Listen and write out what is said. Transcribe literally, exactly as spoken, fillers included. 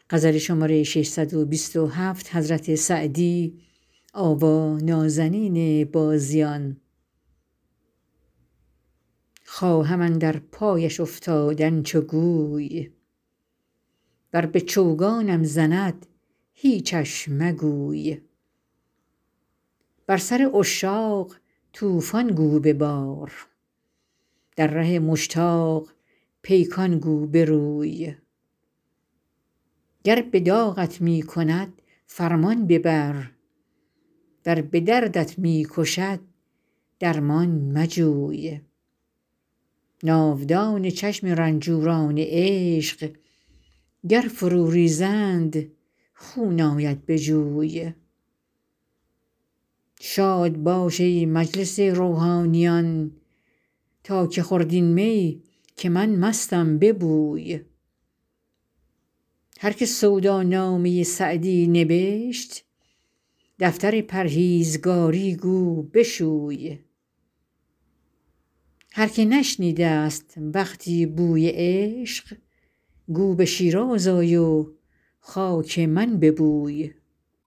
خواهم اندر پایش افتادن چو گوی ور به چوگانم زند هیچش مگوی بر سر عشاق طوفان گو ببار در ره مشتاق پیکان گو بروی گر به داغت می کند فرمان ببر ور به دردت می کشد درمان مجوی ناودان چشم رنجوران عشق گر فرو ریزند خون آید به جوی شاد باش ای مجلس روحانیان تا که خورد این می که من مستم ببوی هر که سودانامه سعدی نبشت دفتر پرهیزگاری گو بشوی هر که نشنیده ست وقتی بوی عشق گو به شیراز آی و خاک من ببوی